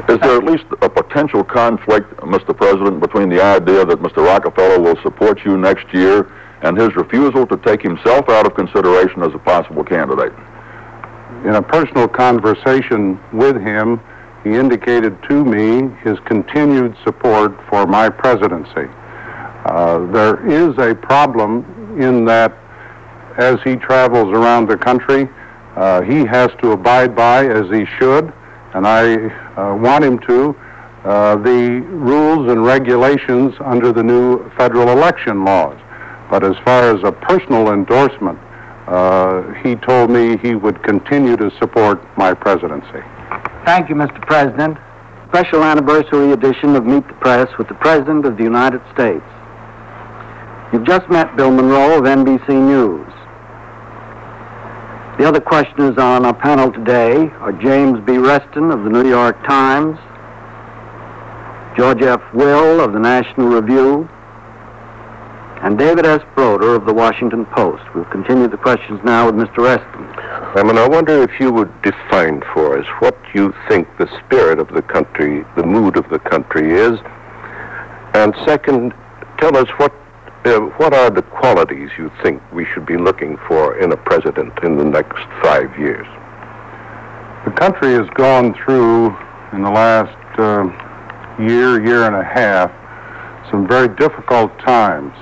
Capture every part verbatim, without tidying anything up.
Is there at least a potential conflict, Mister President, between the idea that Mister Rockefeller will support you next year and his refusal to take himself out of consideration as a possible candidate? In a personal conversation with him, he indicated to me his continued support for my presidency. Uh, there is a problem in that as he travels around the country, uh, he has to abide by, as he should, and I uh, want him to, uh, the rules and regulations under the new federal election laws. But as far as a personal endorsement, uh, he told me he would continue to support my presidency. Thank you, Mister President. Special anniversary edition of Meet the Press with the President of the United States. You've just met Bill Monroe of N B C News. The other questioners on our panel today are James B. Reston of the New York Times, George F. Will of the National Review, and David S. Broder of the Washington Post. We'll continue the questions now with Mister Reston. I mean, I wonder if you would define for us what you think the spirit of the country, the mood of the country is, and second, tell us what uh, what are the qualities you think we should be looking for in a president in the next five years? The country has gone through, in the last uh, year, year and a half, some very difficult times.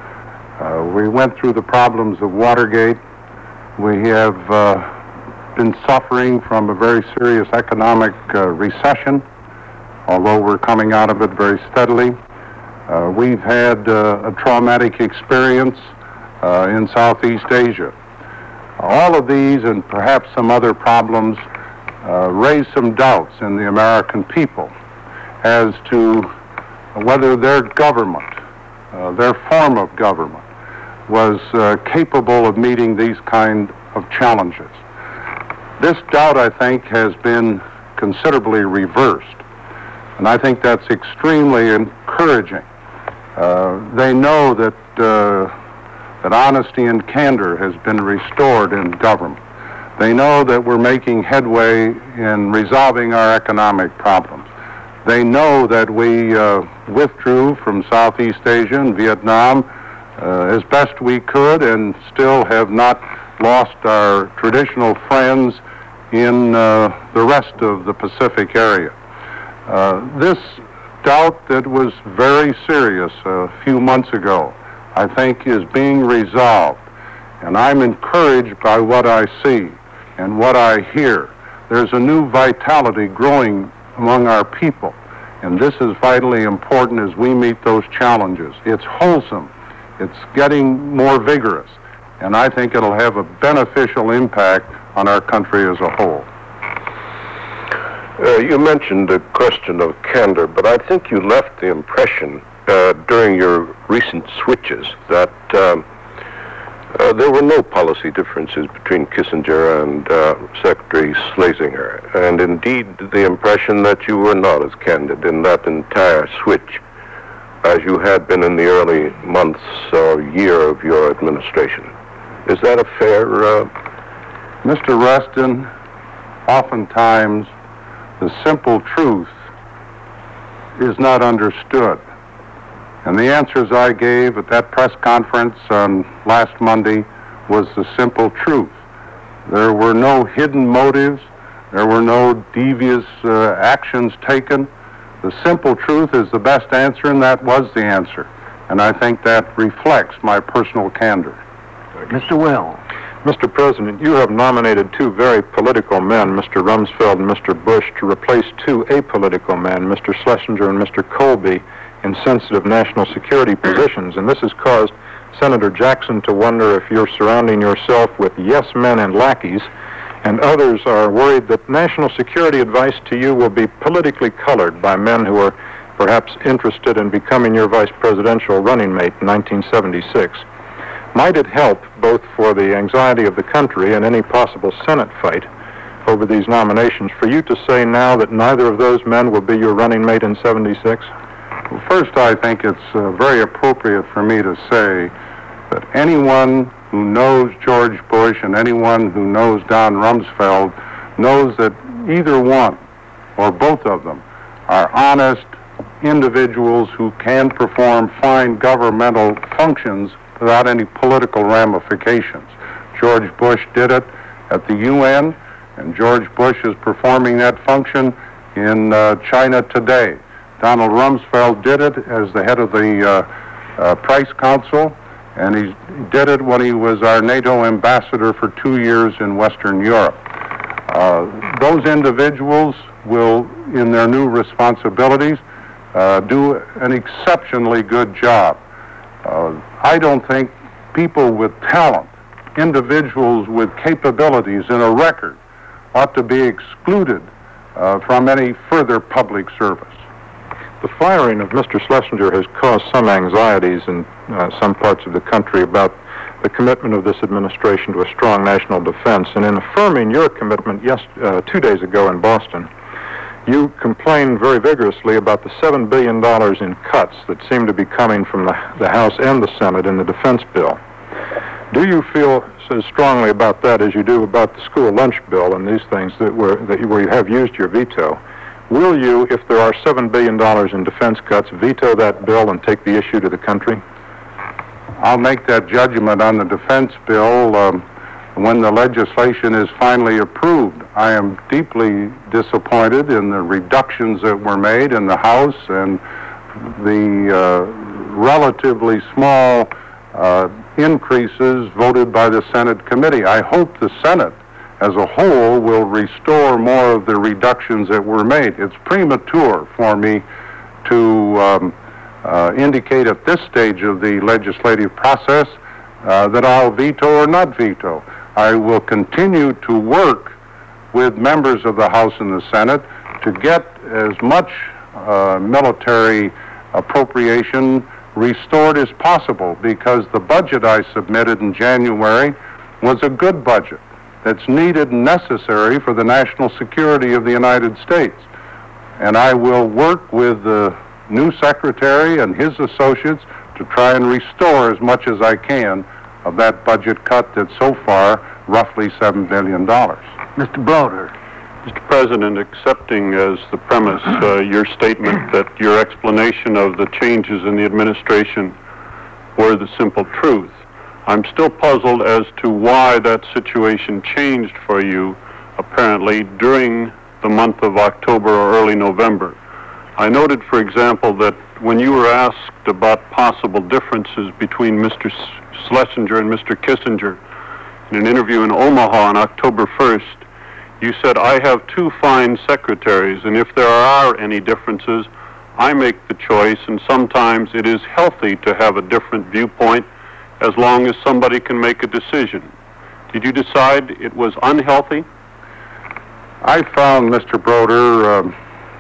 Uh, we went through the problems of Watergate. We have uh, been suffering from a very serious economic uh, recession, although we're coming out of it very steadily. Uh, we've had uh, a traumatic experience uh, in Southeast Asia. All of these and perhaps some other problems uh, raise some doubts in the American people as to whether their government, uh, their form of government, was uh, capable of meeting these kind of challenges. This doubt, I think, has been considerably reversed, and I think that's extremely encouraging. Uh, they know that uh, that honesty and candor has been restored in government. They know that we're making headway in resolving our economic problems. They know that we uh, withdrew from Southeast Asia and Vietnam uh, as best we could and still have not lost our traditional friends in uh, the rest of the Pacific area. Uh, this doubt that was very serious a few months ago, I think, is being resolved. And I'm encouraged by what I see and what I hear. There's a new vitality growing among our people, and this is vitally important as we meet those challenges. It's wholesome. It's getting more vigorous, and I think it'll have a beneficial impact on our country as a whole. Uh, you mentioned the question of candor, but I think you left the impression uh, during your recent switches that um, uh, there were no policy differences between Kissinger and uh, Secretary Schlesinger, and indeed the impression that you were not as candid in that entire switch as you had been in the early months or year of your administration. Is that a fair... Uh... Mister Reston, oftentimes the simple truth is not understood. And the answers I gave at that press conference on last Monday was the simple truth. There were no hidden motives. There were no devious uh, actions taken. The simple truth is the best answer, and that was the answer. And I think that reflects my personal candor. Mister Will. Mister President, you have nominated two very political men, Mister Rumsfeld and Mister Bush, to replace two apolitical men, Mister Schlesinger and Mister Colby, in sensitive national security positions. And this has caused Senator Jackson to wonder if you're surrounding yourself with yes men and lackeys, and others are worried that national security advice to you will be politically colored by men who are perhaps interested in becoming your vice presidential running mate in nineteen seventy-six. Might it help, both for the anxiety of the country and any possible Senate fight over these nominations, for you to say now that neither of those men will be your running mate in seventy-six? Well, first, I think it's uh, very appropriate for me to say that anyone who knows George Bush and anyone who knows Don Rumsfeld knows that either one or both of them are honest individuals who can perform fine governmental functions without any political ramifications. George Bush did it at the U N, and George Bush is performing that function in uh, China today. Donald Rumsfeld did it as the head of the uh, uh, Price Council, and he did it when he was our NATO ambassador for two years in Western Europe. Uh, those individuals will, in their new responsibilities, uh, do an exceptionally good job. Uh, I don't think people with talent, individuals with capabilities and a record, ought to be excluded uh, from any further public service. The firing of Mister Schlesinger has caused some anxieties in uh, some parts of the country about the commitment of this administration to a strong national defense. And in affirming your commitment yes, uh, two days ago in Boston, you complained very vigorously about the seven billion dollars in cuts that seem to be coming from the, the House and the Senate in the defense bill. Do you feel as strongly about that as you do about the school lunch bill and these things that were that you, where you have used your veto? Will you, if there are seven billion dollars in defense cuts, veto that bill and take the issue to the country? I'll make that judgment on the defense bill um, when the legislation is finally approved. I am deeply disappointed in the reductions that were made in the House and the uh, relatively small uh, increases voted by the Senate committee. I hope the Senate as a whole will restore more of the reductions that were made. It's premature for me to um, uh, indicate at this stage of the legislative process uh, that I'll veto or not veto. I will continue to work with members of the House and the Senate to get as much uh, military appropriation restored as possible, because the budget I submitted in January was a good budget that's needed and necessary for the national security of the United States. And I will work with the new secretary and his associates to try and restore as much as I can of that budget cut that's so far roughly seven billion dollars. Mister Broder. Mister President, accepting as the premise uh, your statement that your explanation of the changes in the administration were the simple truth, I'm still puzzled as to why that situation changed for you, apparently, during the month of October or early November. I noted, for example, that when you were asked about possible differences between Mister Schlesinger and Mister Kissinger in an interview in Omaha on October first, you said, I have two fine secretaries, and if there are any differences, I make the choice, and sometimes it is healthy to have a different viewpoint as long as somebody can make a decision. Did you decide it was unhealthy? I found, Mister Broder, um,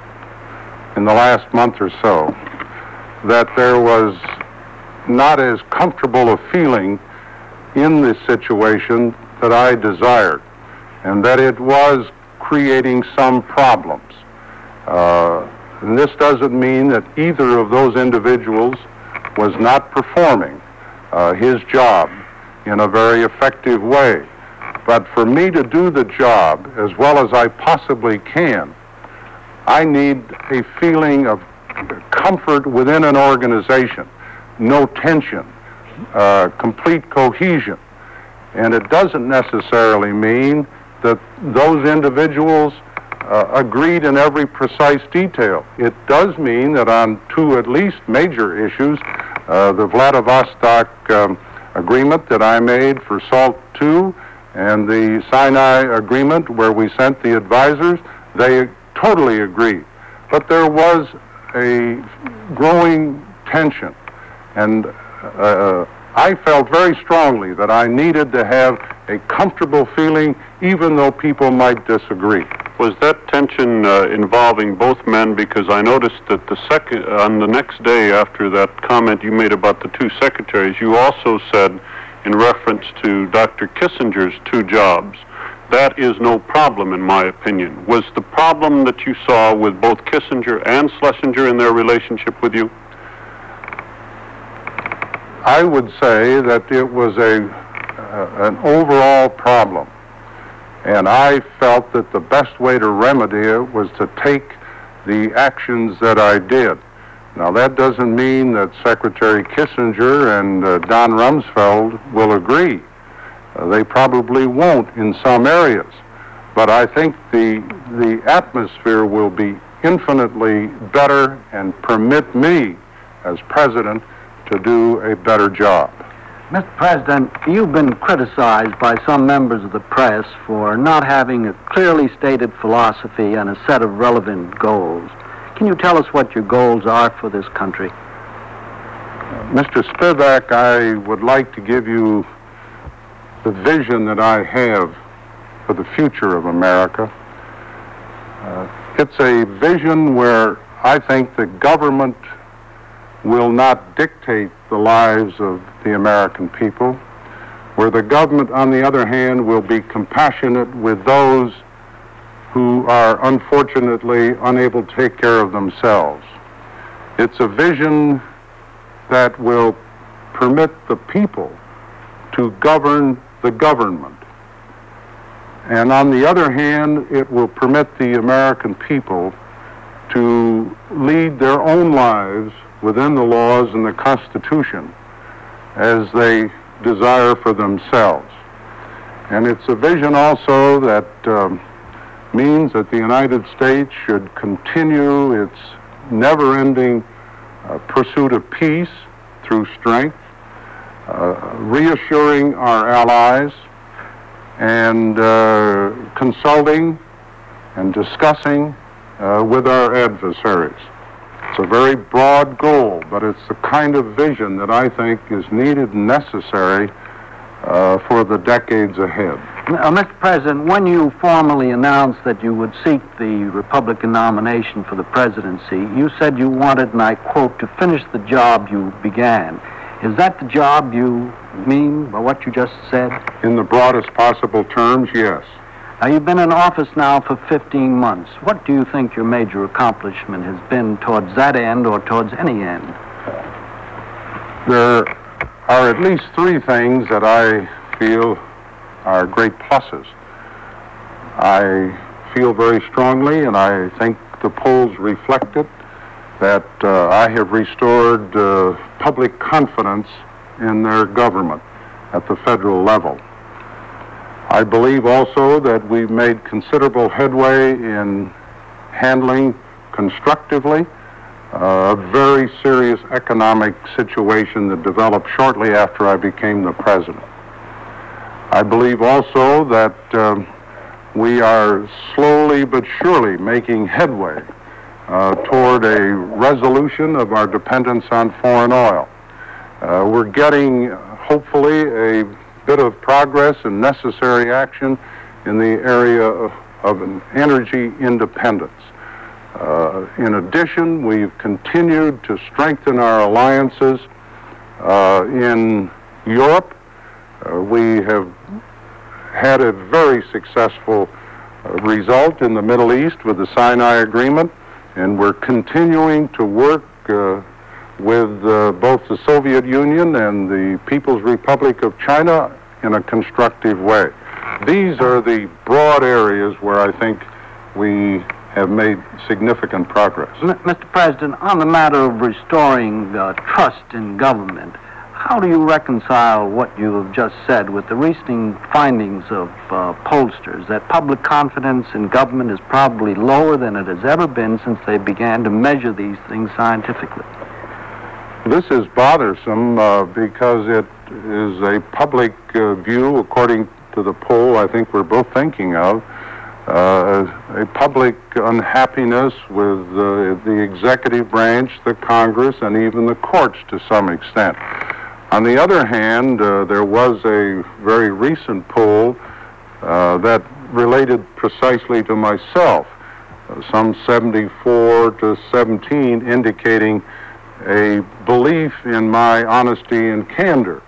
in the last month or so, that there was not as comfortable a feeling in this situation that I desired, and that it was creating some problems. Uh, and this doesn't mean that either of those individuals was not performing uh, his job in a very effective way. But for me to do the job as well as I possibly can, I need a feeling of comfort within an organization, no tension, uh, complete cohesion. And it doesn't necessarily mean that those individuals uh, agreed in every precise detail. It does mean that on two at least major issues, uh, the Vladivostok um, agreement that I made for SALT two and the Sinai agreement where we sent the advisors, they totally agreed. But there was a growing tension, and uh, I felt very strongly that I needed to have a comfortable feeling even though people might disagree. Was that tension uh, involving both men? Because I noticed that the second, on the next day after that comment you made about the two secretaries, you also said, in reference to Doctor Kissinger's two jobs, that is no problem in my opinion. Was the problem that you saw with both Kissinger and Schlesinger in their relationship with you? I would say that it was a uh, an overall problem, and I felt that the best way to remedy it was to take the actions that I did. Now, that doesn't mean that Secretary Kissinger and uh, Don Rumsfeld will agree. Uh, they probably won't in some areas. But I think the, the atmosphere will be infinitely better and permit me, as president, to do a better job. Mister President, you've been criticized by some members of the press for not having a clearly stated philosophy and a set of relevant goals. Can you tell us what your goals are for this country? Mister Spivak, I would like to give you the vision that I have for the future of America. Uh, it's a vision where I think the government will not dictate the lives of the American people, where the government, on the other hand, will be compassionate with those who are unfortunately unable to take care of themselves. It's a vision that will permit the people to govern the government. And on the other hand, it will permit the American people to lead their own lives within the laws and the Constitution as they desire for themselves. And it's a vision also that um, means that the United States should continue its never-ending uh, pursuit of peace through strength, uh, reassuring our allies, and uh, consulting and discussing uh, with our adversaries. It's a very broad goal, but it's the kind of vision that I think is needed and necessary uh, for the decades ahead. Uh, Mister President, when you formally announced that you would seek the Republican nomination for the presidency, you said you wanted, and I quote, to finish the job you began. Is that the job you mean by what you just said? In the broadest possible terms, yes. Now, you've been in office now for fifteen months. What do you think your major accomplishment has been towards that end or towards any end? There are at least three things that I feel are great pluses. I feel very strongly, and I think the polls reflect it, that uh, I have restored uh, public confidence in their government at the federal level. I believe also that we've made considerable headway in handling constructively uh, a very serious economic situation that developed shortly after I became the president. I believe also that um, we are slowly but surely making headway uh, toward a resolution of our dependence on foreign oil. Uh, we're getting, hopefully, a bit of progress and necessary action in the area of, of an energy independence. Uh, in addition, we've continued to strengthen our alliances uh, in Europe. Uh, we have had a very successful uh, result in the Middle East with the Sinai Agreement, and we're continuing to work uh, with uh, both the Soviet Union and the People's Republic of China in a constructive way. These are the broad areas where I think we have made significant progress. M- Mister President, on the matter of restoring uh, trust in government, how do you reconcile what you have just said with the recent findings of uh, pollsters that public confidence in government is probably lower than it has ever been since they began to measure these things scientifically? This is bothersome uh, because it is a public uh, view, according to the poll I think we're both thinking of, uh, a public unhappiness with uh, the executive branch, the Congress, and even the courts to some extent. On the other hand, uh, there was a very recent poll uh, that related precisely to myself, uh, some seventy-four to seventeen, indicating a belief in my honesty and candor.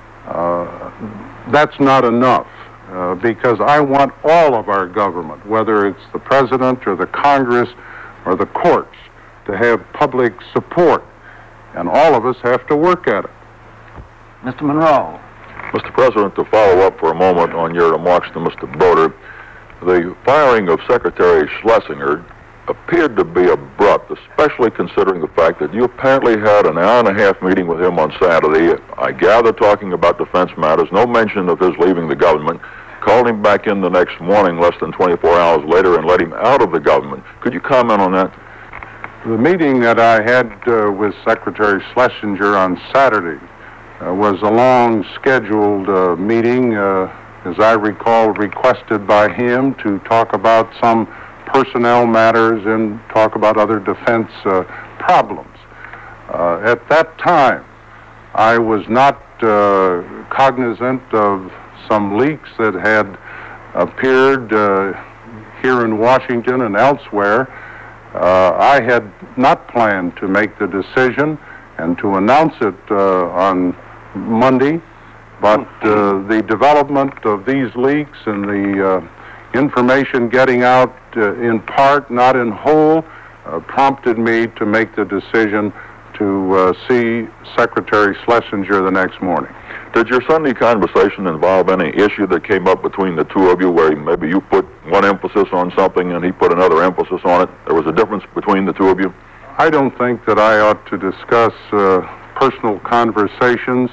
Uh, that's not enough, uh, because I want all of our government, whether it's the president or the Congress or the courts, to have public support, and all of us have to work at it. Mister Monroe. Mister President, to follow up for a moment on your remarks to Mister Broder, the firing of Secretary Schlesinger appeared to be abrupt, especially considering the fact that you apparently had an hour and a half meeting with him on Saturday, I gather talking about defense matters, no mention of his leaving the government, called him back in the next morning less than twenty-four hours later and let him out of the government. Could you comment on that? The meeting that I had uh, with Secretary Schlesinger on Saturday uh, was a long scheduled uh, meeting, uh, as I recall, requested by him to talk about some personnel matters and talk about other defense uh, problems. Uh, at that time, I was not uh, cognizant of some leaks that had appeared uh, here in Washington and elsewhere. Uh, I had not planned to make the decision and to announce it uh, on Monday, but uh, the development of these leaks and the uh, information getting out uh, in part, not in whole, uh, prompted me to make the decision to uh, see Secretary Schlesinger the next morning. Did your Sunday conversation involve any issue that came up between the two of you where maybe you put one emphasis on something and he put another emphasis on it? There was a difference between the two of you? I don't think that I ought to discuss uh, personal conversations.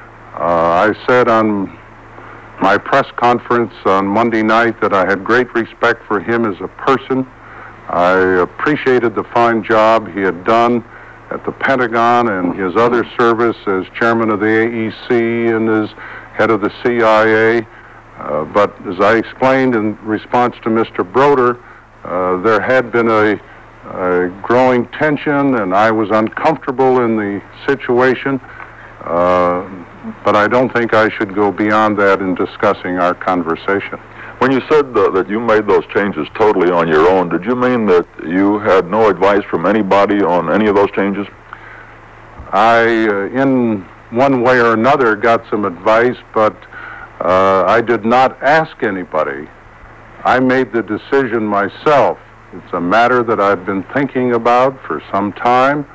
Uh, I said on my press conference on Monday night that I had great respect for him as a person. I appreciated the fine job he had done at the Pentagon and his other service as chairman of the A E C and as head of the C I A. Uh, but as I explained in response to Mister Broder, uh, there had been a, a growing tension and I was uncomfortable in the situation. Uh, but I don't think I should go beyond that in discussing our conversation. When you said uh, that you made those changes totally on your own, did you mean that you had no advice from anybody on any of those changes? I, uh, in one way or another, got some advice, but uh, I did not ask anybody. I made the decision myself. It's a matter that I've been thinking about for some time,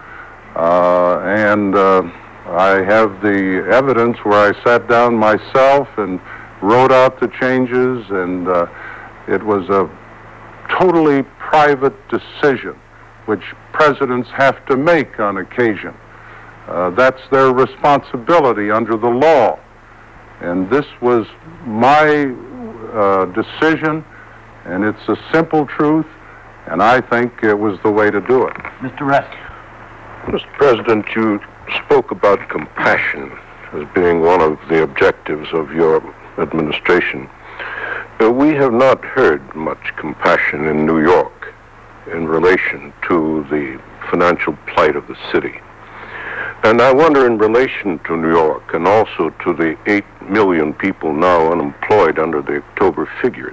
uh, and uh, I have the evidence where I sat down myself and wrote out the changes, and uh, it was a totally private decision, which presidents have to make on occasion. Uh, that's their responsibility under the law. And this was my uh, decision, and it's a simple truth, and I think it was the way to do it. Mister Rest. Mister President, you spoke about compassion as being one of the objectives of your administration. Uh, we have not heard much compassion in New York in relation to the financial plight of the city. And I wonder, in relation to New York and also to the eight million people now unemployed under the October figures,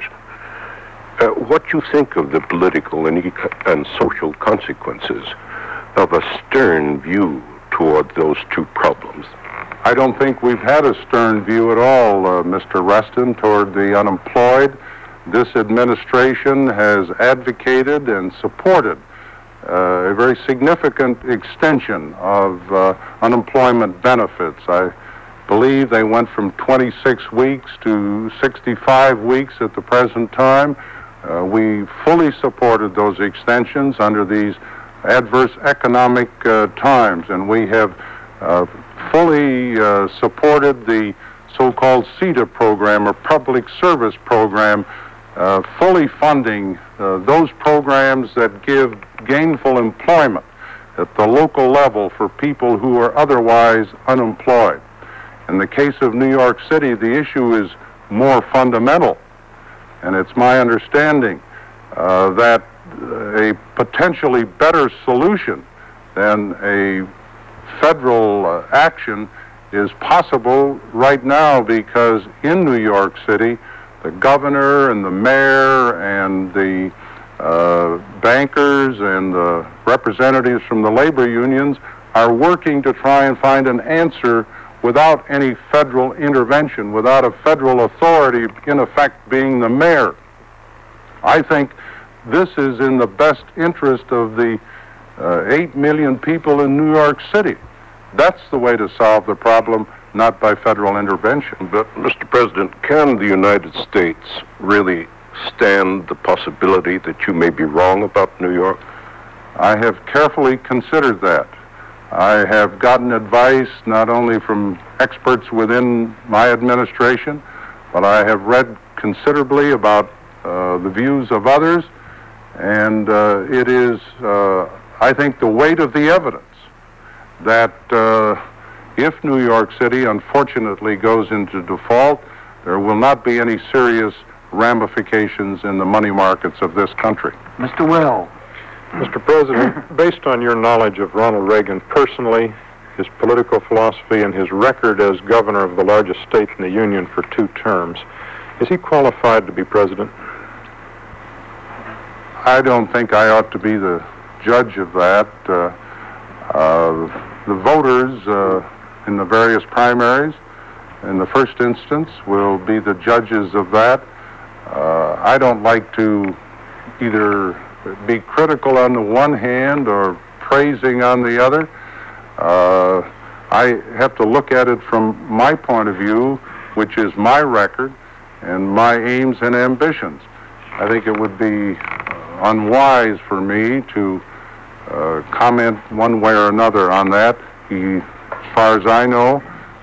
uh, what you think of the political and, eco- and social consequences of a stern view toward those two problems? I don't think we've had a stern view at all, uh, Mister Reston, toward the unemployed. This administration has advocated and supported uh, a very significant extension of uh, unemployment benefits. I believe they went from twenty-six weeks to sixty-five weeks at the present time. Uh, we fully supported those extensions under these adverse economic uh, times, and we have uh, fully uh, supported the so-called C E T A program, or Public Service Program, uh, fully funding uh, those programs that give gainful employment at the local level for people who are otherwise unemployed. In the case of New York City, the issue is more fundamental, and it's my understanding uh, that a potentially better solution than a federal uh, action is possible right now, because in New York City, the governor and the mayor and the uh, bankers and the representatives from the labor unions are working to try and find an answer without any federal intervention, without a federal authority, in effect, being the mayor. I think this is in the best interest of the uh, eight million people in New York City. That's the way to solve the problem, not by federal intervention. But, Mister President, can the United States really stand the possibility that you may be wrong about New York? I have carefully considered that. I have gotten advice not only from experts within my administration, but I have read considerably about uh, the views of others, and uh, it is, uh, I think, the weight of the evidence that uh, if New York City unfortunately goes into default, there will not be any serious ramifications in the money markets of this country. Mister Will. Mister President, based on your knowledge of Ronald Reagan personally, his political philosophy, and his record as governor of the largest state in the Union for two terms, is he qualified to be president? I don't think I ought to be the judge of that. Uh, uh, the voters uh, in the various primaries, in the first instance, will be the judges of that. Uh, I don't like to either be critical on the one hand or praising on the other. Uh, I have to look at it from my point of view, which is my record and my aims and ambitions. I think it would be unwise for me to uh, comment one way or another on that. He, as far as I know,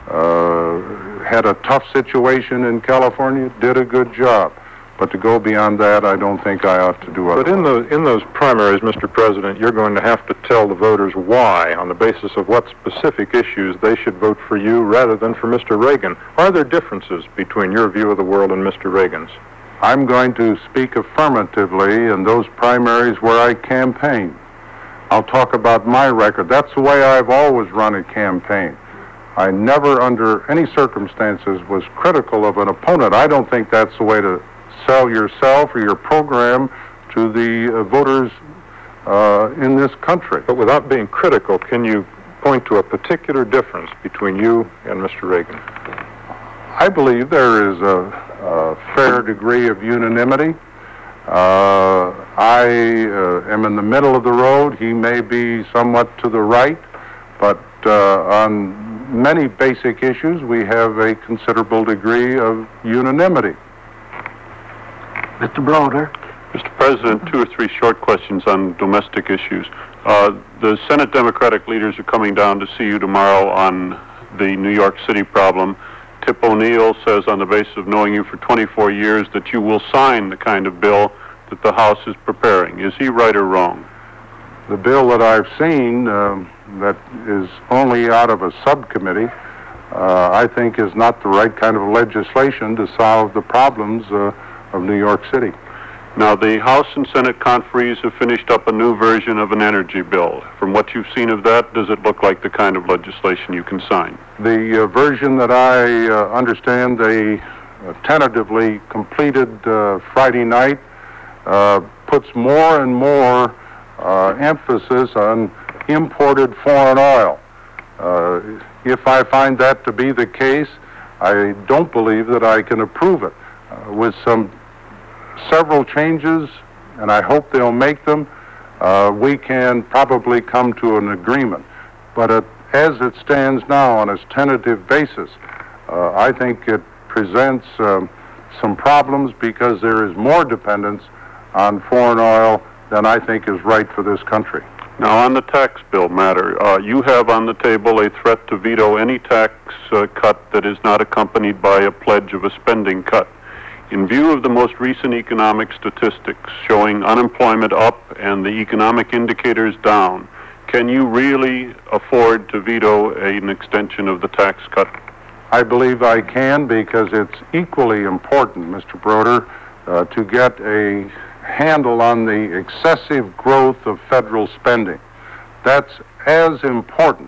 uh, had a tough situation in California, did a good job. But to go beyond that, I don't think I ought to do otherwise. But in those, in those primaries, Mister President, you're going to have to tell the voters why, on the basis of what specific issues they should vote for you rather than for Mister Reagan. Are there differences between your view of the world and Mister Reagan's? I'm going to speak affirmatively in those primaries where I campaign. I'll talk about my record. That's the way I've always run a campaign. I never, under any circumstances, was critical of an opponent. I don't think that's the way to sell yourself or your program to the uh, voters uh, in this country. But without being critical, can you point to a particular difference between you and Mister Reagan? I believe there is a, a fair degree of unanimity. Uh, I uh, am in the middle of the road. He may be somewhat to the right, but uh, on many basic issues, we have a considerable degree of unanimity. Mister Broder. Mister President, two or three short questions on domestic issues. Uh, the Senate Democratic leaders are coming down to see you tomorrow on the New York City problem. Tip O'Neill says, on the basis of knowing you for twenty-four years, that you will sign the kind of bill that the House is preparing. Is he right or wrong? The bill that I've seen um, that is only out of a subcommittee, uh, I think is not the right kind of legislation to solve the problems uh, of New York City. Now, the House and Senate conferees have finished up a new version of an energy bill. From what you've seen of that, does it look like the kind of legislation you can sign? The uh, version that I uh, understand they uh, tentatively completed uh, Friday night uh, puts more and more uh, emphasis on imported foreign oil. Uh, if I find that to be the case, I don't believe that I can approve it. Uh, with some several changes, and I hope they'll make them, uh, we can probably come to an agreement. But it, as it stands now on its tentative basis, uh, I think it presents um, some problems because there is more dependence on foreign oil than I think is right for this country. Now, on the tax bill matter, uh, you have on the table a threat to veto any tax uh, cut that is not accompanied by a pledge of a spending cut. In view of the most recent economic statistics showing unemployment up and the economic indicators down, can you really afford to veto an extension of the tax cut? I believe I can, because it's equally important, Mister Broder, uh, to get a handle on the excessive growth of federal spending. That's as important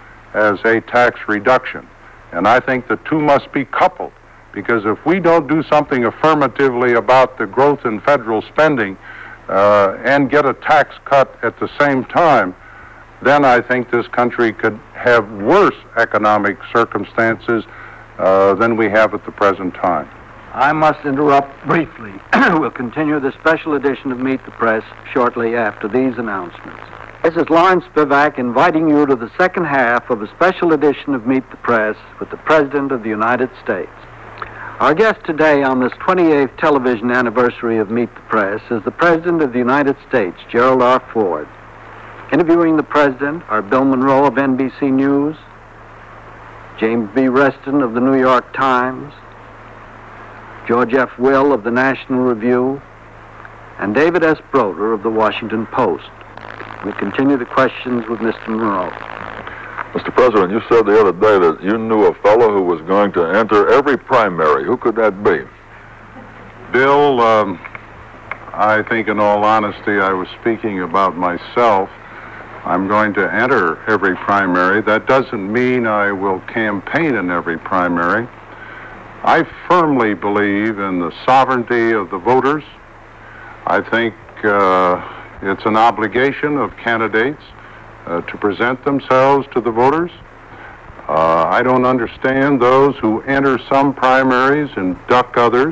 as a tax reduction. And I think the two must be coupled. Because if we don't do something affirmatively about the growth in federal spending uh, and get a tax cut at the same time, then I think this country could have worse economic circumstances uh, than we have at the present time. I must interrupt briefly. We'll continue the special edition of Meet the Press shortly after these announcements. This is Lawrence Spivak inviting you to the second half of a special edition of Meet the Press with the President of the United States. Our guest today on this twenty-eighth television anniversary of Meet the Press is the President of the United States, Gerald R. Ford. Interviewing the President are Bill Monroe of N B C News, James B. Reston of the New York Times, George F. Will of the National Review, and David S. Broder of the Washington Post. We continue the questions with Mister Monroe. Mister President, you said the other day that you knew a fellow who was going to enter every primary. Who could that be? Bill, um, I think in all honesty I was speaking about myself. I'm going to enter every primary. That doesn't mean I will campaign in every primary. I firmly believe in the sovereignty of the voters. I think uh, it's an obligation of candidates uh, to present themselves to the voters. Uh, I don't understand those who enter some primaries and duck others.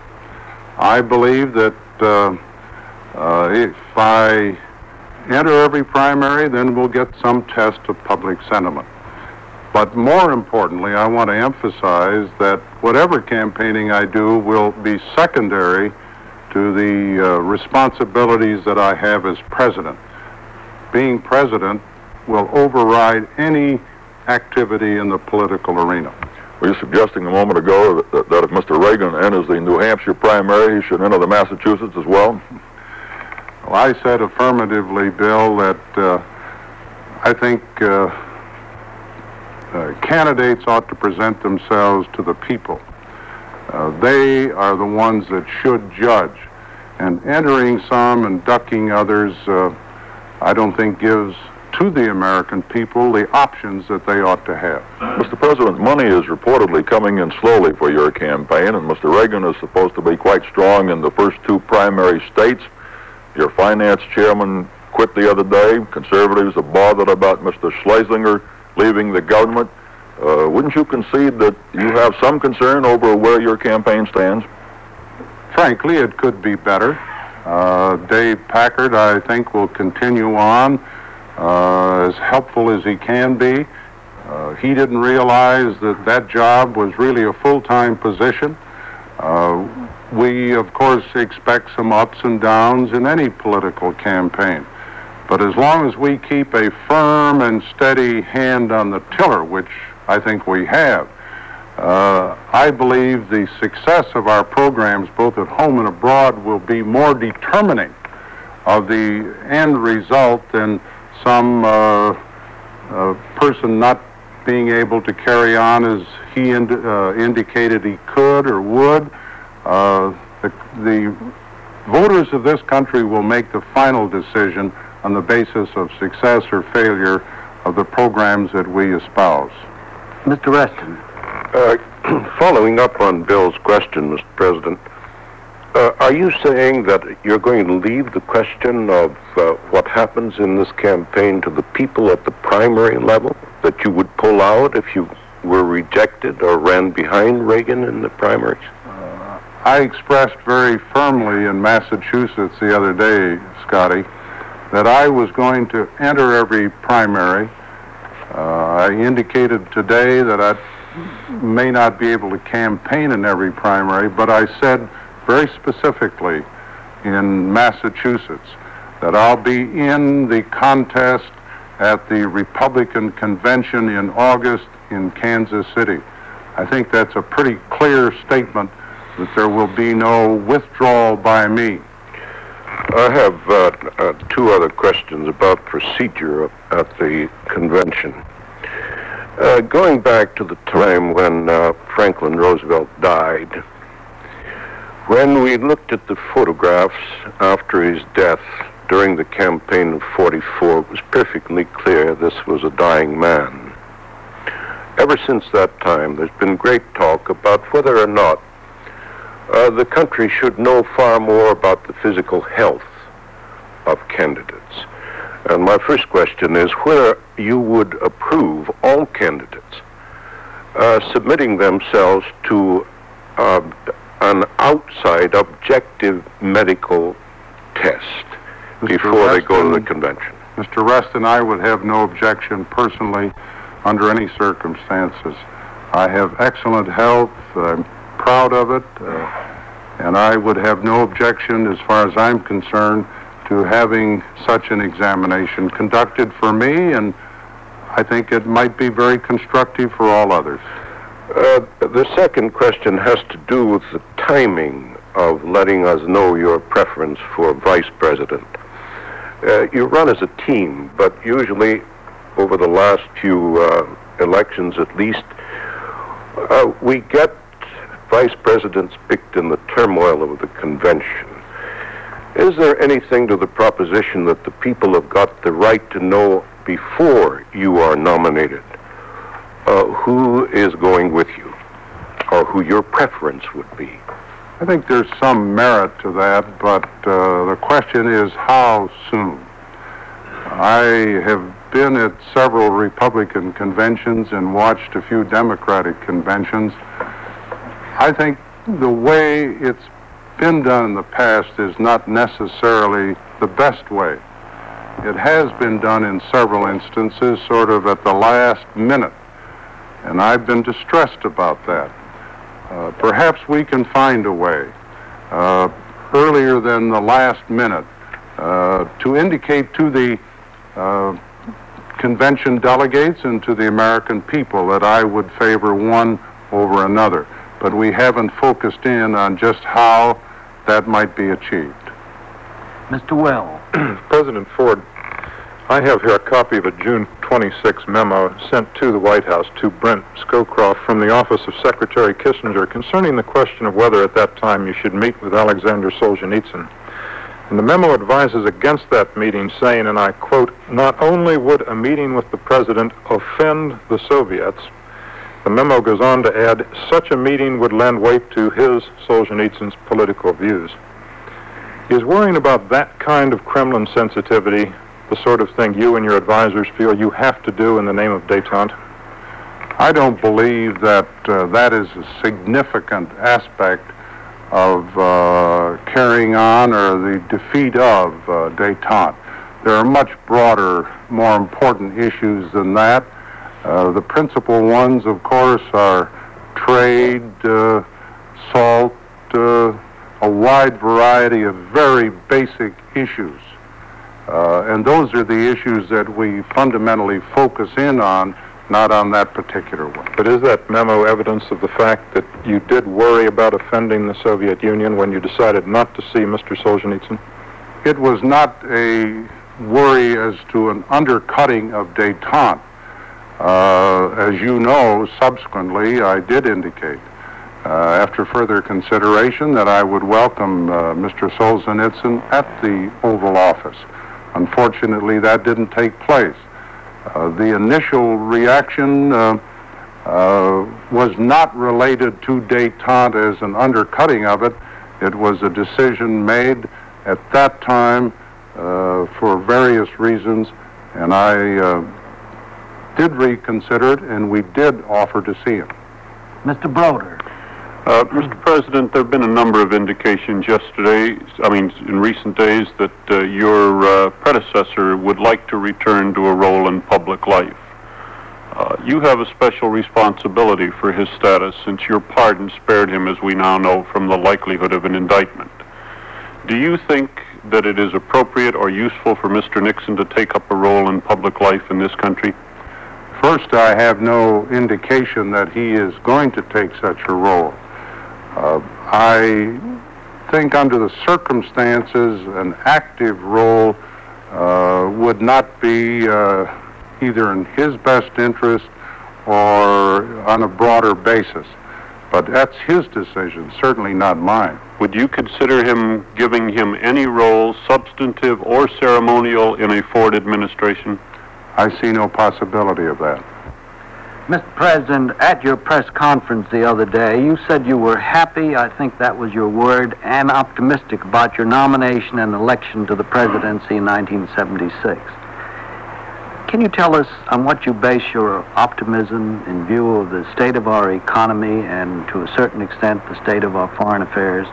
I believe that uh, uh, if I enter every primary, then we'll get some test of public sentiment. But more importantly, I want to emphasize that whatever campaigning I do will be secondary to the uh, responsibilities that I have as president. Being president will override any activity in the political arena. Were you suggesting a moment ago that, that if Mister Reagan enters the New Hampshire primary, he should enter the Massachusetts as well? Well, I said affirmatively, Bill, that uh, I think uh, uh, candidates ought to present themselves to the people. Uh, they are the ones that should judge. And entering some and ducking others, uh, I don't think gives to the American people the options that they ought to have. Mister President, money is reportedly coming in slowly for your campaign, and Mister Reagan is supposed to be quite strong in the first two primary states. Your finance chairman quit the other day. Conservatives are bothered about Mister Schlesinger leaving the government. Uh, wouldn't you concede that you have some concern over where your campaign stands? Frankly, it could be better. Uh, Dave Packard, I think, will continue on uh, as helpful as he can be. Uh, he didn't realize that that job was really a full-time position. Uh, we, of course, expect some ups and downs in any political campaign. But as long as we keep a firm and steady hand on the tiller, which I think we have, Uh, I believe the success of our programs, both at home and abroad, will be more determining of the end result than some uh, uh, person not being able to carry on as he ind- uh, indicated he could or would. Uh, the, the voters of this country will make the final decision on the basis of success or failure of the programs that we espouse. Mister Reston. Uh, following up on Bill's question, Mister President, uh, are you saying that you're going to leave the question of uh, what happens in this campaign to the people at the primary level, that you would pull out if you were rejected or ran behind Reagan in the primaries? Uh, I expressed very firmly in Massachusetts the other day, Scotty, that I was going to enter every primary. Uh, I indicated today that I may not be able to campaign in every primary, but I said very specifically in Massachusetts that I'll be in the contest at the Republican convention in August in Kansas City. I think that's a pretty clear statement that there will be no withdrawal by me. I have uh, uh, two other questions about procedure at the convention. Uh, going back to the time when uh, Franklin Roosevelt died, when we looked at the photographs after his death during the campaign of forty-four, it was perfectly clear this was a dying man. Ever since that time, there's been great talk about whether or not uh, the country should know far more about the physical health of candidates. And my first question is whether you would approve all candidates uh, submitting themselves to uh, an outside objective medical test Mister before Reston, they go to the convention. Mister Reston, I would have no objection personally under any circumstances. I have excellent health. I'm proud of it, uh, and I would have no objection, as far as I'm concerned, to having such an examination conducted for me, and I think it might be very constructive for all others. Uh, the second question has to do with the timing of letting us know your preference for vice president. Uh, you run as a team, but usually over the last few uh, elections at least, uh, we get vice presidents picked in the turmoil of the convention. Is there anything to the proposition that the people have got the right to know before you are nominated uh, who is going with you, or who your preference would be? I think there's some merit to that, but uh, the question is how soon. I have been at several Republican conventions and watched a few Democratic conventions. I think the way it's been done in the past is not necessarily the best way. It has been done in several instances sort of at the last minute, and I've been distressed about that. Uh, perhaps we can find a way uh, earlier than the last minute uh, to indicate to the uh, convention delegates and to the American people that I would favor one over another. But we haven't focused in on just how that might be achieved. Mister Will. President Ford, I have here a copy of a June twenty-sixth memo sent to the White House to Brent Scowcroft from the office of Secretary Kissinger concerning the question of whether at that time you should meet with Alexander Solzhenitsyn. And the memo advises against that meeting, saying, and I quote, "Not only would a meeting with the president offend the Soviets," the memo goes on to add, "such a meeting would lend weight to his, Solzhenitsyn's, political views." Is worrying about that kind of Kremlin sensitivity the sort of thing you and your advisors feel you have to do in the name of détente? I don't believe that uh, that is a significant aspect of uh, carrying on or the defeat of uh, détente. There are much broader, more important issues than that. Uh, the principal ones, of course, are trade, uh, salt, uh, a wide variety of very basic issues. Uh, and those are the issues that we fundamentally focus in on, not on that particular one. But is that memo evidence of the fact that you did worry about offending the Soviet Union when you decided not to see Mister Solzhenitsyn? It was not a worry as to an undercutting of détente. Uh, as you know, subsequently, I did indicate, uh, after further consideration, that I would welcome uh, Mister Solzhenitsyn at the Oval Office. Unfortunately, that didn't take place. Uh, the initial reaction uh, uh, was not related to détente as an undercutting of it. It was a decision made at that time uh, for various reasons, and I uh, did reconsider it, and we did offer to see him. Mister Broder. Uh, Mister President, there have been a number of indications yesterday, I mean, in recent days, that uh, your uh, predecessor would like to return to a role in public life. Uh, you have a special responsibility for his status, since your pardon spared him, as we now know, from the likelihood of an indictment. Do you think that it is appropriate or useful for Mister Nixon to take up a role in public life in this country? First, I have no indication that he is going to take such a role. Uh, I think under the circumstances, an active role uh, would not be uh, either in his best interest or on a broader basis. But that's his decision, certainly not mine. Would you consider him giving him any role, substantive or ceremonial, in a Ford administration? I see no possibility of that. Mister President, at your press conference the other day, you said you were happy, I think that was your word, and optimistic about your nomination and election to the presidency in nineteen seventy-six. Can you tell us on what you base your optimism in view of the state of our economy and, to a certain extent, the state of our foreign affairs?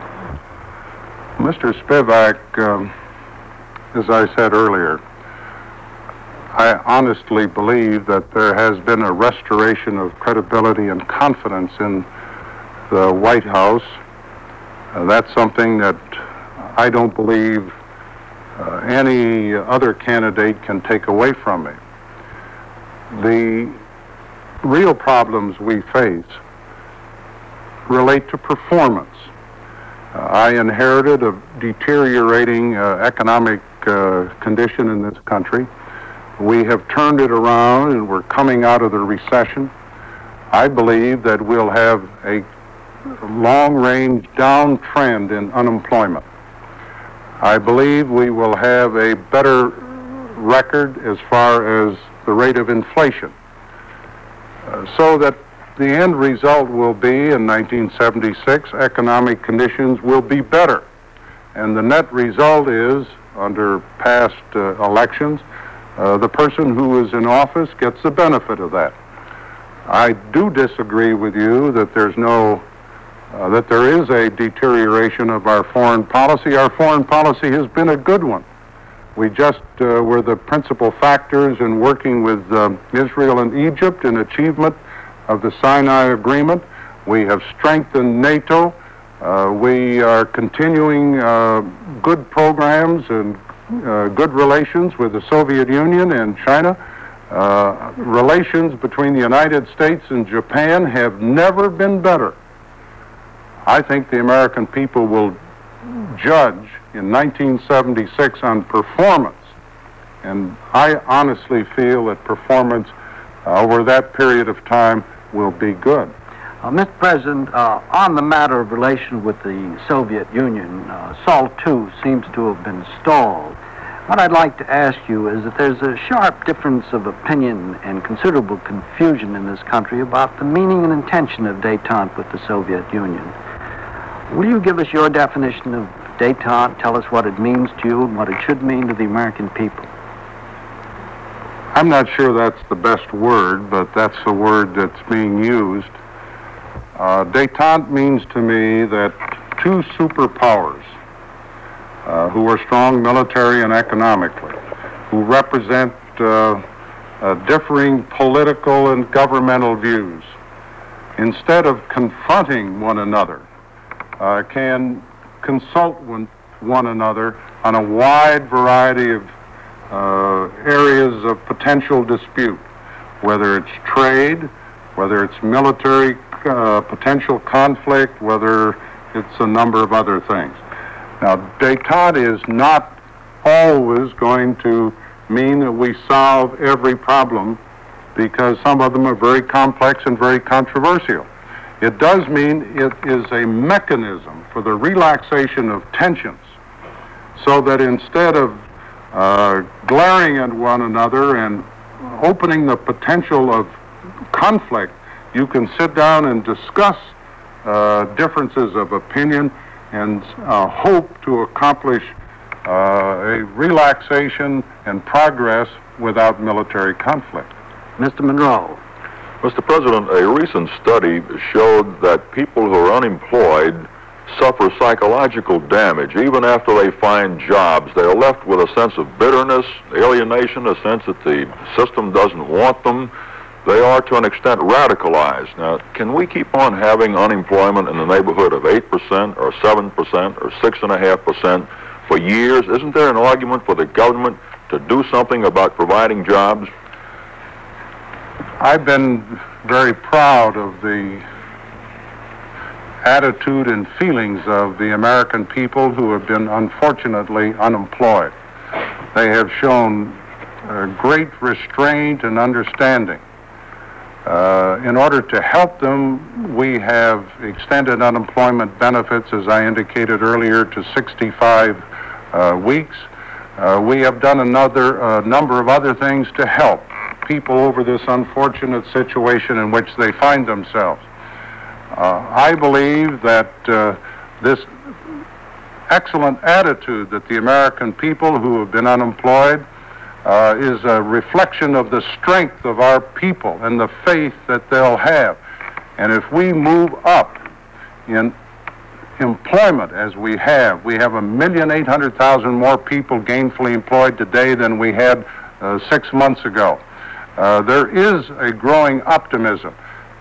Mister Spivak, um, as I said earlier, I honestly believe that there has been a restoration of credibility and confidence in the White House, uh, that's something that I don't believe uh, any other candidate can take away from me. The real problems we face relate to performance. Uh, I inherited a deteriorating uh, economic uh, condition in this country. We have turned it around and we're coming out of the recession. I believe that we'll have a long-range downtrend in unemployment. I believe we will have a better record as far as the rate of inflation, uh, so that the end result will be, in nineteen seventy-six, economic conditions will be better. And the net result is, under past uh, elections, uh, the person who is in office gets the benefit of that. I do disagree with you that there's no, uh, that there is a deterioration of our foreign policy. Our foreign policy has been a good one. We just uh, were the principal factors in working with uh, Israel and Egypt in achievement of the Sinai Agreement. We have strengthened NATO. Uh, we are continuing uh, good programs and uh, good relations with the Soviet Union and China. Uh, relations between the United States and Japan have never been better. I think the American people will judge in nineteen seventy-six on performance, and I honestly feel that performance uh, over that period of time will be good. Uh, Mister President, uh, on the matter of relations with the Soviet Union, uh, SALT two seems to have been stalled. What I'd like to ask you is that there's a sharp difference of opinion and considerable confusion in this country about the meaning and intention of détente with the Soviet Union. Will you give us your definition of détente, tell us what it means to you and what it should mean to the American people? I'm not sure that's the best word, but that's the word that's being used. Uh, détente means to me that two superpowers uh, who are strong military and economically, who represent uh, uh, differing political and governmental views, instead of confronting one another, uh, can consult one, one another on a wide variety of uh, areas of potential dispute, whether it's trade, whether it's military uh, potential conflict, whether it's a number of other things. Now, détente is not always going to mean that we solve every problem, because some of them are very complex and very controversial. It does mean it is a mechanism for the relaxation of tensions, so that instead of uh, glaring at one another and opening the potential of conflict, you can sit down and discuss uh, differences of opinion and uh, hope to accomplish uh, a relaxation and progress without military conflict. Mister Monroe. Mister President, a recent study showed that people who are unemployed suffer psychological damage. Even after they find jobs, they are left with a sense of bitterness, alienation, a sense that the system doesn't want them. They are, to an extent, radicalized. Now, can we keep on having unemployment in the neighborhood of eight percent or seven percent or six point five percent for years? Isn't there an argument for the government to do something about providing jobs? I've been very proud of the attitude and feelings of the American people who have been unfortunately unemployed. They have shown uh, great restraint and understanding. Uh, in order to help them, we have extended unemployment benefits, as I indicated earlier, to sixty-five uh, weeks. Uh, we have done another uh, number of other things to help people over this unfortunate situation in which they find themselves. Uh, I believe that uh, this excellent attitude that the American people who have been unemployed uh, is a reflection of the strength of our people and the faith that they'll have. And if we move up in employment as we have, we have a million eight hundred thousand more people gainfully employed today than we had uh, six months ago. Uh, there is a growing optimism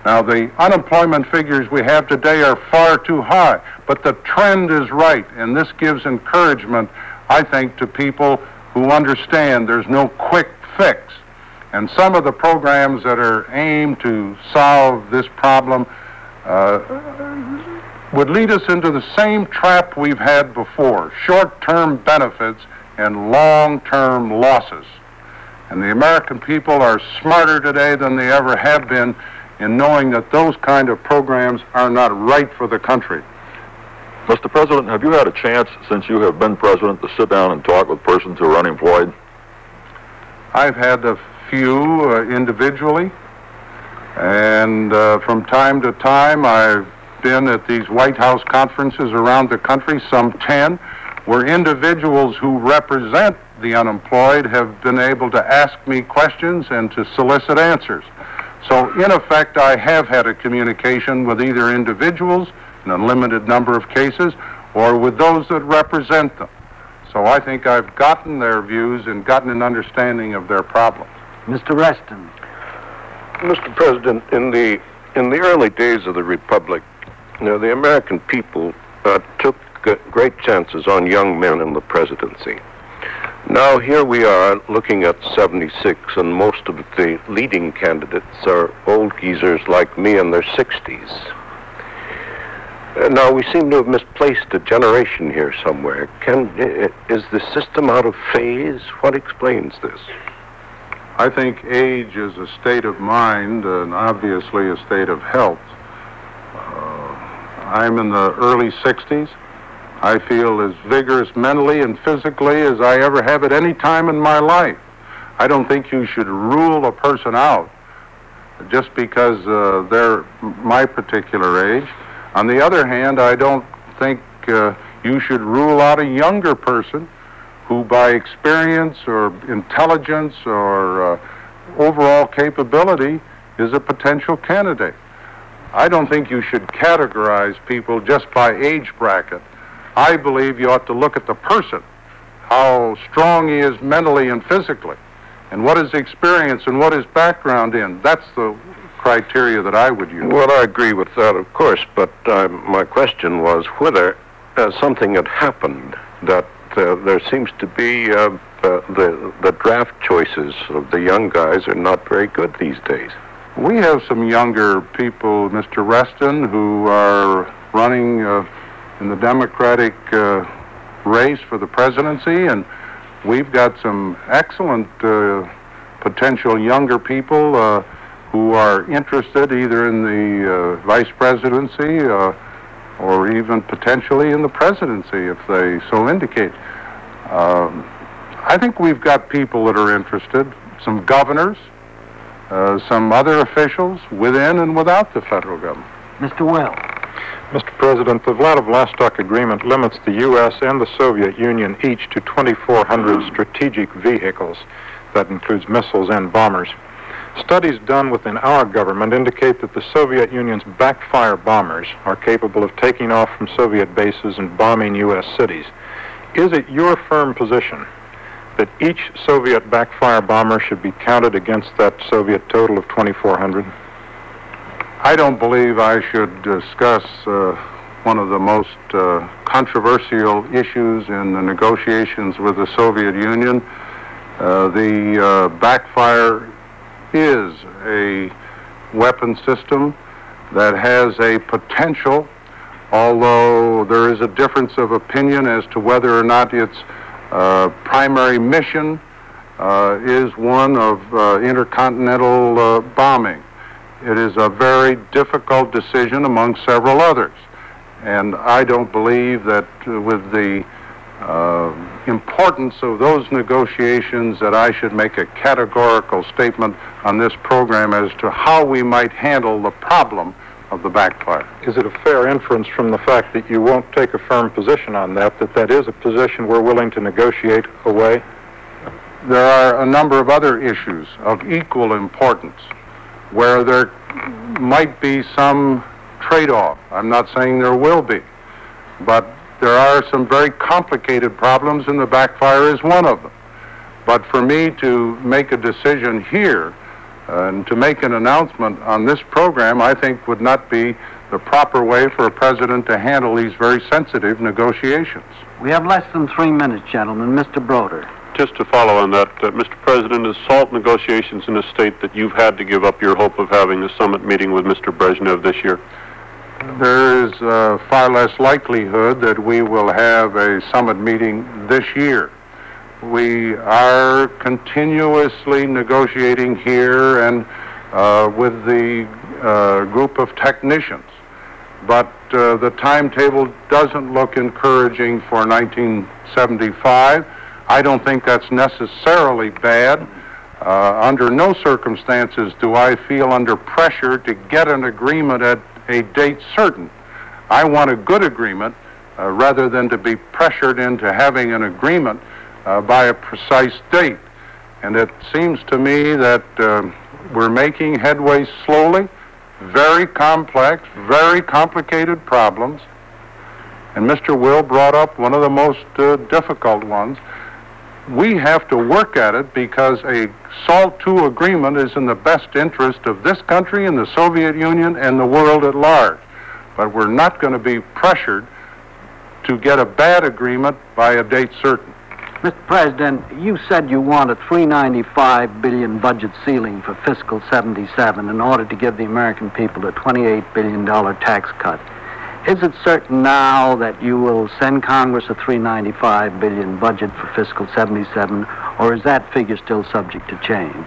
Now, the unemployment figures we have today are far too high, but the trend is right, and this gives encouragement, I think, to people who understand there's no quick fix. And some of the programs that are aimed to solve this problem uh, would lead us into the same trap we've had before, short-term benefits and long-term losses. And the American people are smarter today than they ever have been in knowing that those kind of programs are not right for the country. Mister President, have you had a chance since you have been president to sit down and talk with persons who are unemployed? I've had a few uh, individually, and uh, from time to time I've been at these White House conferences around the country, some ten, where individuals who represent the unemployed have been able to ask me questions and to solicit answers. So, in effect, I have had a communication with either individuals in a limited number of cases or with those that represent them. So I think I've gotten their views and gotten an understanding of their problems. Mister Reston. Mister President, in the in the early days of the Republic, you know, the American people uh, took uh, great chances on young men in the presidency. Now here we are looking at seventy-six, and most of the leading candidates are old geezers like me in their sixties. Uh, now we seem to have misplaced a generation here somewhere. Can uh, is the system out of phase? What explains this? I think age is a state of mind and obviously a state of health. Uh, I'm in the early sixties. I feel as vigorous mentally and physically as I ever have at any time in my life. I don't think you should rule a person out just because uh, they're my particular age. On the other hand, I don't think uh, you should rule out a younger person who by experience or intelligence or uh, overall capability is a potential candidate. I don't think you should categorize people just by age bracket. I believe you ought to look at the person, how strong he is mentally and physically, and what his experience and what his background in. That's the criteria that I would use. Well, I agree with that, of course, but uh, my question was whether uh, something had happened that uh, there seems to be uh, uh, the, the draft choices of the young guys are not very good these days. We have some younger people, Mister Reston, who are running uh, in the Democratic uh, race for the presidency, and we've got some excellent uh, potential younger people uh, who are interested either in the uh, vice presidency uh, or even potentially in the presidency if they so indicate. Um, I think we've got people that are interested, some governors, uh, some other officials within and without the federal government. Mister Will. Mister President, the Vladivostok Agreement limits the U S and the Soviet Union each to twenty-four hundred strategic vehicles. That includes missiles and bombers. Studies done within our government indicate that the Soviet Union's backfire bombers are capable of taking off from Soviet bases and bombing U S cities. Is it your firm position that each Soviet backfire bomber should be counted against that Soviet total of twenty-four hundred? I don't believe I should discuss uh, one of the most uh, controversial issues in the negotiations with the Soviet Union. Uh, the uh, backfire is a weapon system that has a potential, although there is a difference of opinion as to whether or not its uh, primary mission uh, is one of uh, intercontinental uh, bombing. It is a very difficult decision among several others. And I don't believe that uh, with the uh, importance of those negotiations that I should make a categorical statement on this program as to how we might handle the problem of the backfire. Is it a fair inference from the fact that you won't take a firm position on that, that that is a position we're willing to negotiate away? There are a number of other issues of equal importance where there might be some trade-off. I'm not saying there will be, but there are some very complicated problems, and the backfire is one of them. But for me to make a decision here Uh, and to make an announcement on this program, I think, would not be the proper way for a president to handle these very sensitive negotiations. We have less than three minutes, gentlemen. Mister Broder. Just to follow on that, uh, Mister President, is SALT negotiations in a state that you've had to give up your hope of having a summit meeting with Mister Brezhnev this year? There is uh, far less likelihood that we will have a summit meeting this year. We are continuously negotiating here and uh, with the uh, group of technicians, but uh, the timetable doesn't look encouraging for nineteen seventy-five. I don't think that's necessarily bad. Uh, under no circumstances do I feel under pressure to get an agreement at a date certain. I want a good agreement uh, rather than to be pressured into having an agreement uh, by a precise date. And it seems to me that uh, we're making headway slowly, very complex, very complicated problems. And Mister Will brought up one of the most uh, difficult ones. We have to work at it because a SALT two agreement is in the best interest of this country and the Soviet Union and the world at large. But we're not going to be pressured to get a bad agreement by a date certain. Mister President, you said you want a three hundred ninety-five billion dollars budget ceiling for fiscal seventy-seven in order to give the American people a twenty-eight billion dollars tax cut. Is it certain now that you will send Congress a three hundred ninety-five billion dollars budget for fiscal seventy-seven, or is that figure still subject to change?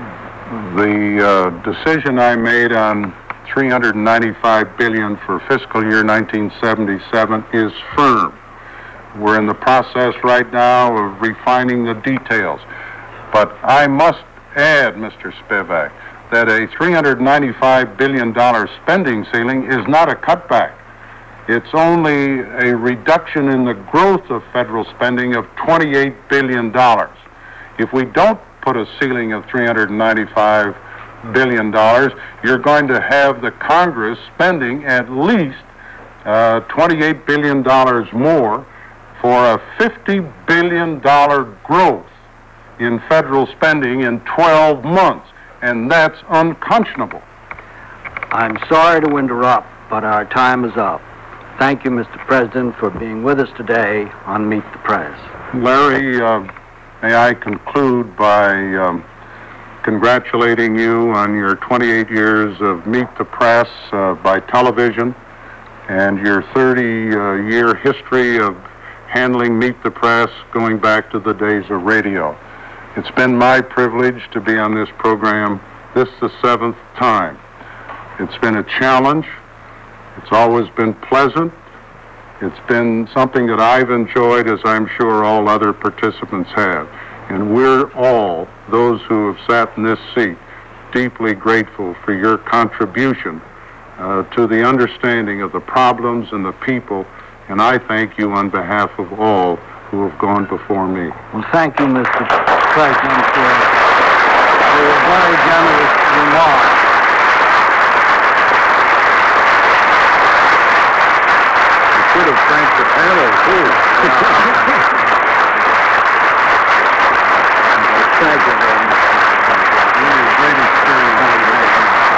The uh, decision I made on three hundred ninety-five billion dollars for fiscal year nineteen seventy-seven is firm. We're in the process right now of refining the details. But I must add, Mister Spivak, that a three hundred ninety-five billion dollars spending ceiling is not a cutback. It's only a reduction in the growth of federal spending of twenty-eight billion dollars. If we don't put a ceiling of three hundred ninety-five billion dollars, you're going to have the Congress spending at least uh, twenty-eight billion dollars more for a fifty billion dollars growth in federal spending in twelve months, and that's unconscionable. I'm sorry to interrupt, but our time is up. Thank you, Mister President, for being with us today on Meet the Press. Larry, uh, may I conclude by um, congratulating you on your twenty-eight years of Meet the Press uh, by television and your thirty-year uh, history of handling Meet the Press going back to the days of radio. It's been my privilege to be on this program. This is the seventh time. It's been a challenge. It's always been pleasant. It's been something that I've enjoyed, as I'm sure all other participants have. And we're all, those who have sat in this seat, deeply grateful for your contribution uh, to the understanding of the problems and the people. And I thank you on behalf of all who have gone before me. Well, thank you, Mister President, for your very generous remarks. I should have thanked the panel, too. Thank you very much. It was a great experience.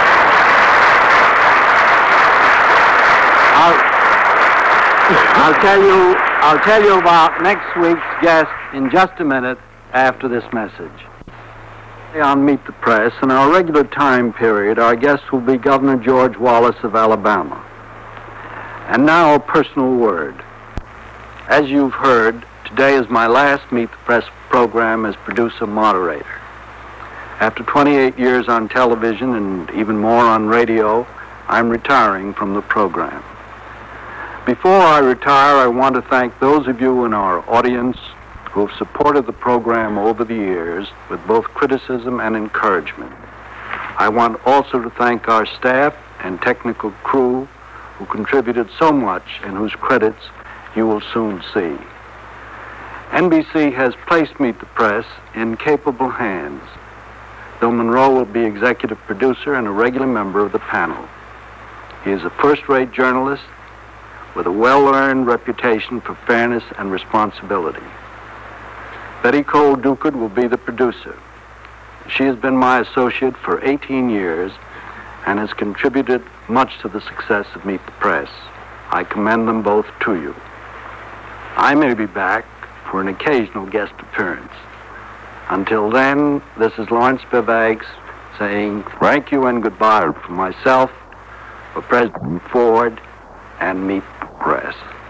I'll, I'll tell you, I'll tell you about next week's guest in just a minute after this message. On Meet the Press, in our regular time period, our guest will be Governor George Wallace of Alabama. And now a personal word. As you've heard, today is my last Meet the Press program as producer-moderator. After twenty-eight years on television and even more on radio, I'm retiring from the program. Before I retire, I want to thank those of you in our audience who have supported the program over the years with both criticism and encouragement. I want also to thank our staff and technical crew who contributed so much and whose credits you will soon see. N B C has placed Meet the Press in capable hands. Bill Monroe will be executive producer and a regular member of the panel. He is a first-rate journalist with a well-earned reputation for fairness and responsibility. Betty Cole Ducard will be the producer. She has been my associate for eighteen years and has contributed much to the success of Meet the Press. I commend them both to you. I may be back for an occasional guest appearance. Until then, this is Lawrence Spivaks saying thank you and goodbye for myself, for President Ford, and Meet the Press.